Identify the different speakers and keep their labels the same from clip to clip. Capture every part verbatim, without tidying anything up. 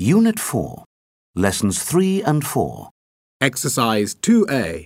Speaker 1: Unit four, Lessons three and four.
Speaker 2: Exercise two A.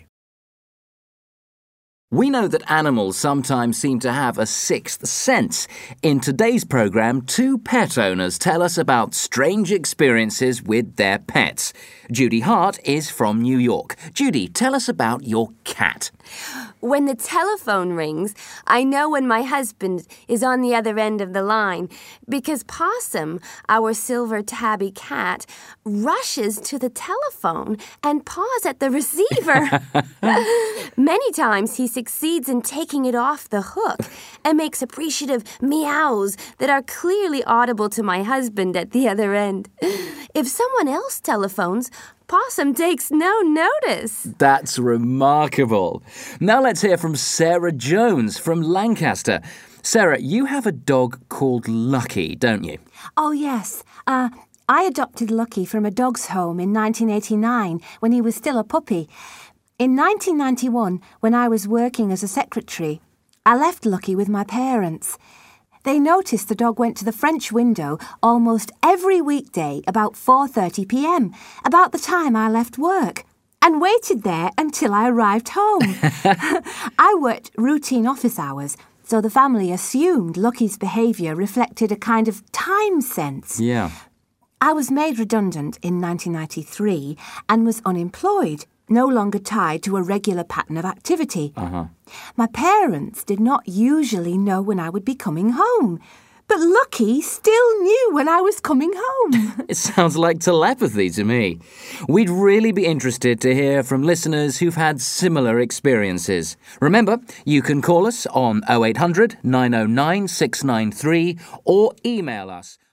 Speaker 3: We know that animals sometimes seem to have a sixth sense. In today's programme, two pet owners tell us about strange experiences with their pets. Judy Hart is from New York. Judy, tell us about your cat.
Speaker 4: When the telephone rings, I know when my husband is on the other end of the line because Possum, our silver tabby cat, rushes to the telephone and paws at the receiver. Many times he succeeds in taking it off the hook and makes appreciative meows that are clearly audible to my husband at the other end. If someone else telephones, Possum takes no notice.
Speaker 3: That's remarkable. Now let's hear from Sarah Jones from Lancaster. Sarah, you have a dog called Lucky, don't you?
Speaker 5: Oh, yes. Uh, I adopted Lucky from a dog's home in nineteen eighty-nine when he was still a puppy. In nineteen ninety-one, when I was working as a secretary, I left Lucky with my parents. They noticed the dog went to the French window almost every weekday about four thirty p m, about the time I left work, and waited there until I arrived home. I worked routine office hours, so the family assumed Lucky's behaviour reflected a kind of time sense.
Speaker 3: Yeah.
Speaker 5: I was made redundant in nineteen ninety-three and was unemployed, no longer tied to a regular pattern of activity.
Speaker 3: Uh-huh.
Speaker 5: My parents did not usually know when I would be coming home, but Lucky still knew when I was coming home.
Speaker 3: It sounds like telepathy to me. We'd really be interested to hear from listeners who've had similar experiences. Remember, you can call us on oh eight hundred, nine oh nine, six nine three or email us